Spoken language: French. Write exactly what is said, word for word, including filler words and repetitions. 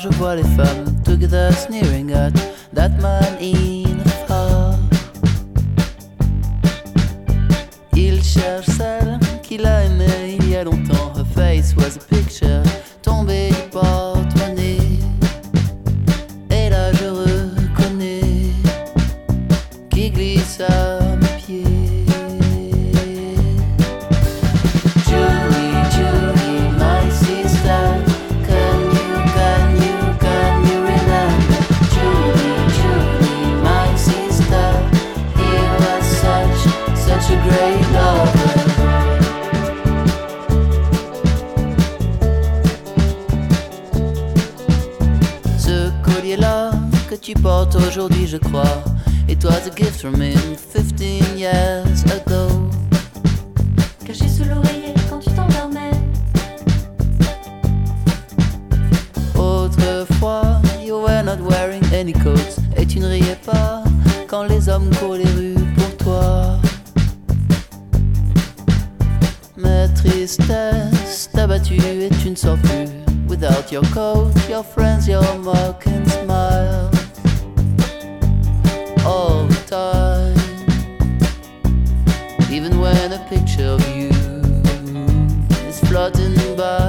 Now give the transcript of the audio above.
je vois les femmes together sneering at that man in a far. Il cherche celle qu'il a aimée il y a longtemps. Her face was a picture tombée du porte-monnaie. Et là je reconnais qui glisse à mes pieds. Julie, Julie, my sister, can you, can you, can you remember? Julie, Julie, my sister, he was such, such a great lover. Ce collier-là que tu portes aujourd'hui, je crois, it was a gift from him fifteen years ago. Caché sous l'oreiller quand tu t'endormais. Autrefois, you were not wearing any coats. Et tu ne riais pas quand les hommes courent les rues pour toi. Mais tristesse t'a battu et tu ne sors plus. Without your coat, your friends, your mock and smile. All the time. Even when a picture of you is floating by.